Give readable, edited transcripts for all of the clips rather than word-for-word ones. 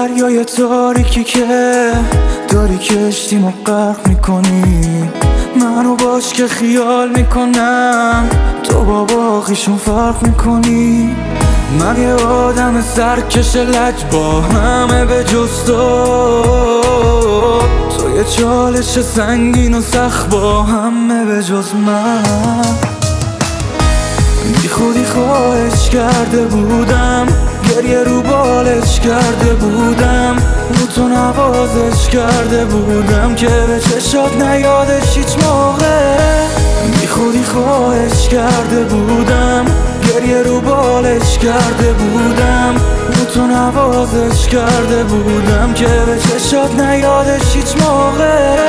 دریای تاریکی که داری کشتیمو غرق میکنی، منو باش که خیال میکنم تو با باقیشون فرق میکنی. من یه آدم سرکش لج با همه به جز تو یه چالش سنگین و سخت با همه به جز من. بی خودی خواهش کرده بودم، گریه رو بالش کرده بودم، رو تو نوازش کرده بودم که به چشات نیادش هیچ موقع. بی خودی خواهش کرده بودم، گریه رو بالش کرده بودم، رو تو نوازش کرده بودم که به چشات نیادش هیچ موقع.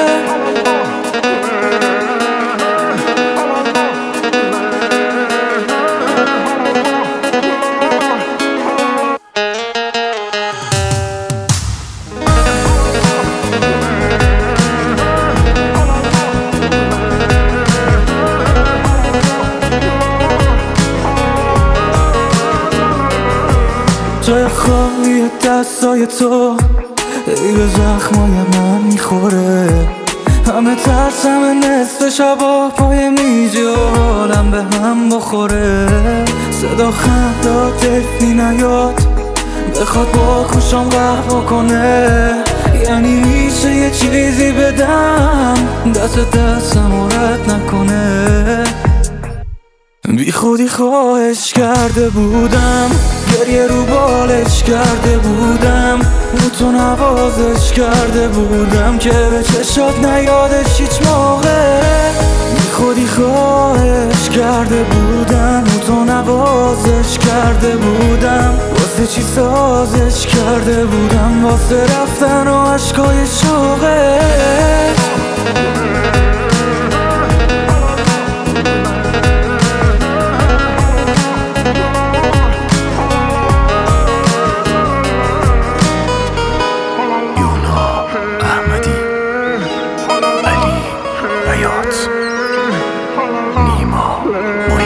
جای خالی دستای تو ای به زخمای من میخوره، همه ترسم نصف شبا پای میزی و حالم به هم بخوره. صدا خندات تفنی نیاد بخواد با کوشم قهوه کنه، یعنی میشه یه چیزی بدم دستم و رد نکنه. بی خودی خواهش کرده بودم، گریه رو بالش کرده بودم، رو تو نوازش کرده بودم که به چشات نیادش هیچ موقع. بی خودی خواهش کرده بودم، رو تو نوازش کرده بودم، واسه چی سازش کرده بودم، واسه رفتن و عشقای شوقه. نیما